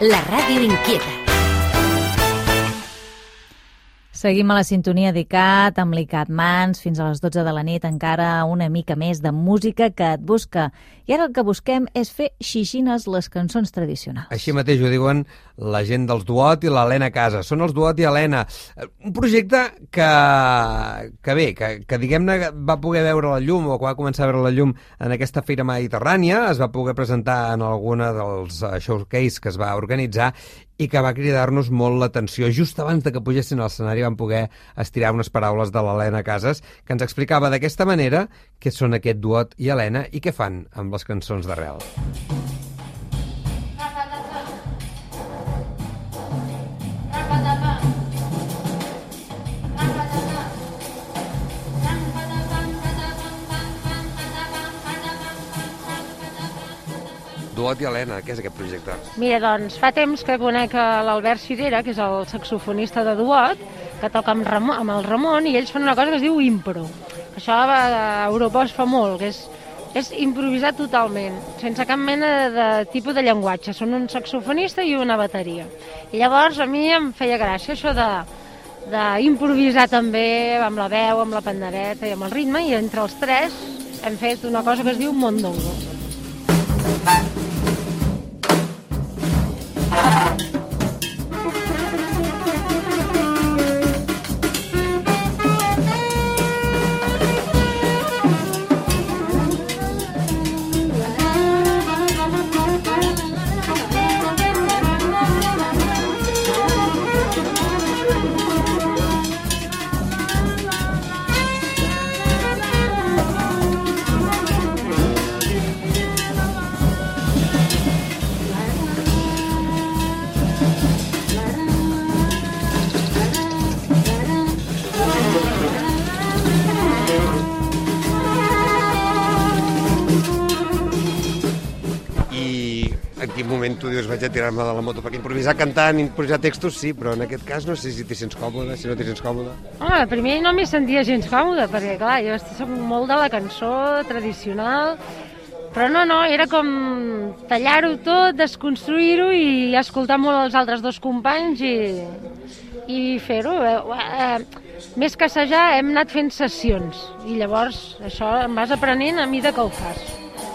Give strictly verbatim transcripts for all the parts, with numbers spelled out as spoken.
la ràdio inquieta. Seguim a la sintonia d'ICAT amb l'ICAT Mans fins a les dotze de la nit, encara una mica més de música que et busca. I ara el que busquem és fer xixines les cançons tradicionals. Així mateix ho diuen la gent dels Duot i l'Helena Casas. Són els Duot i Helena. Un projecte que, que bé, que, que diguem-ne va poder veure la llum o que va començar a veure la llum en aquesta Fira Mediterrània, es va poder presentar en alguna dels showcase que es va organitzar i que va cridar-nos molt l'atenció. Just abans de que pugessin a l'escenari vam poder estirar unes paraules de l'Helena Casas, que ens explicava d'aquesta manera què són aquest Duot i Helena i què fan amb les cançons d'arrel. Duot i Helena, què és aquest projecte? Mira, doncs, fa temps que conec l'Albert Cirera, que és el saxofonista de Duot, que toca amb, Ramon, amb el Ramon, i ells fan una cosa que es diu impro. Això a Europa es fa molt, que és, és improvisar totalment, sense cap mena de, de tipus de llenguatge. Són un saxofonista i una bateria. I llavors a mi em feia gràcia això de d'improvisar també amb la veu, amb la pandereta i amb el ritme, i entre els tres hem fet una cosa que es diu mondongo. Tu dius, vaig a tirar-me de la moto, perquè improvisar cantant, improvisar textos, sí, però en aquest cas no sé si t'hi sents còmode, si no t'hi sents còmode. Home, primer no m'hi sentia gens còmode, perquè clar, jo soc molt de la cançó tradicional, però no, no, era com tallar-ho tot, desconstruir-ho i escoltar molt els altres dos companys i, i fer-ho. Eh, eh, més que assajar, hem anat fent sessions, i llavors això em vas aprenent a mida que ho fas.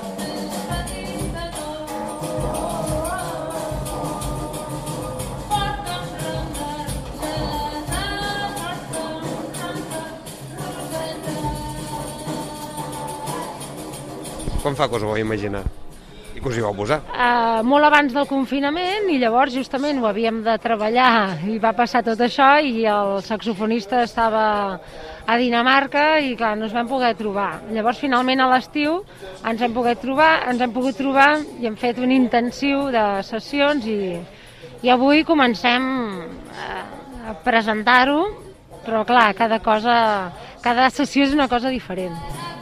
Com fa que us ho vau imaginar? I que us hi vau posar? Uh, molt abans del confinament, i llavors justament ho havíem de treballar i va passar tot això, i el saxofonista estava a Dinamarca i clar, no ens vam poder trobar. Llavors finalment a l'estiu ens hem pogut trobar, ens hem pogut trobar i hem fet un intensiu de sessions i, i avui comencem a, a presentar-ho, però clar, cada cosa, cada sessió és una cosa diferent.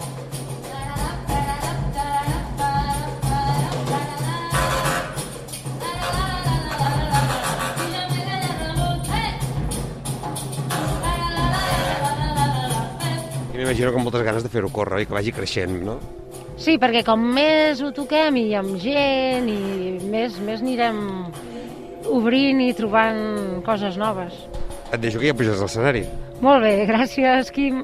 M'imagino com moltes ganes de fer-ho córrer i que vagi creixent, no? Sí, perquè com més ho toquem i amb gent i més, més anirem obrint i trobant coses noves. Et deixo que ja puges a l'escenari. Molt bé, gràcies, Quim.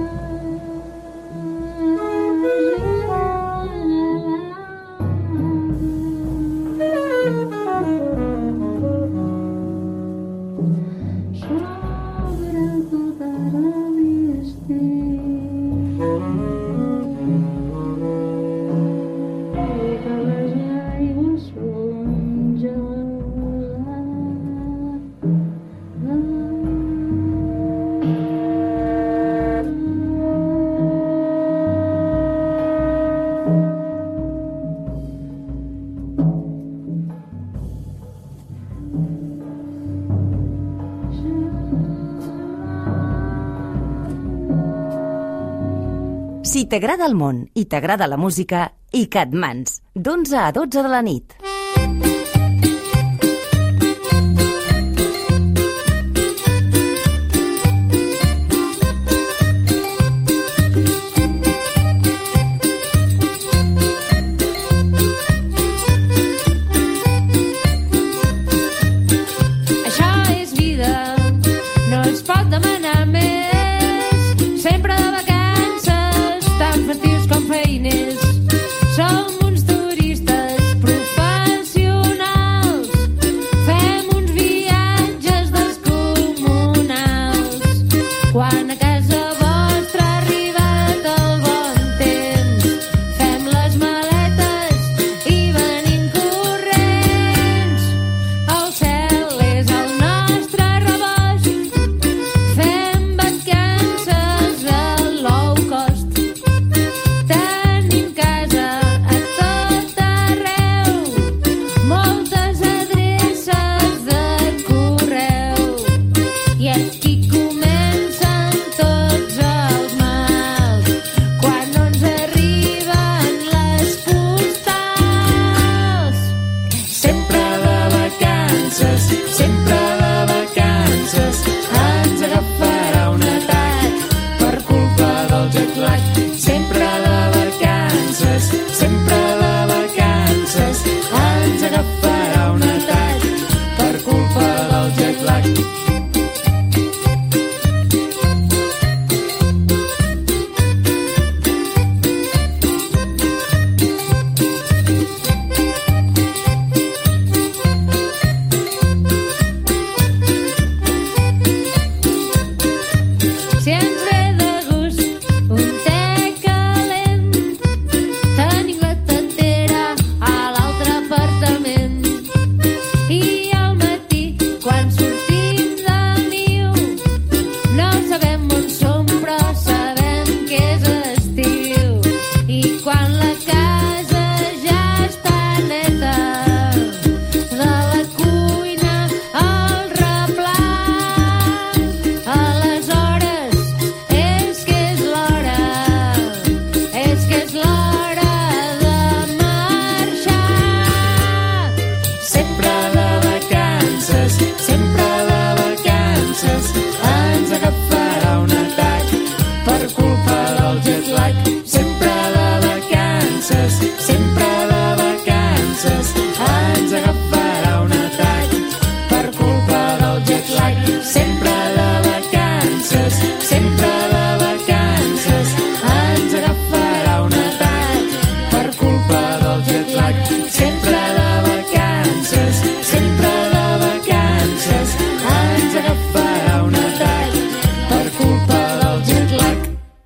Si t'agrada el món i t'agrada la música, ICAT Mans, d'onze a dotze de la nit.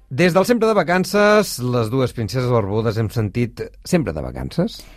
Des del Sempre de Vacances, les dues princeses barbudes hem sentit Sempre de Vacances.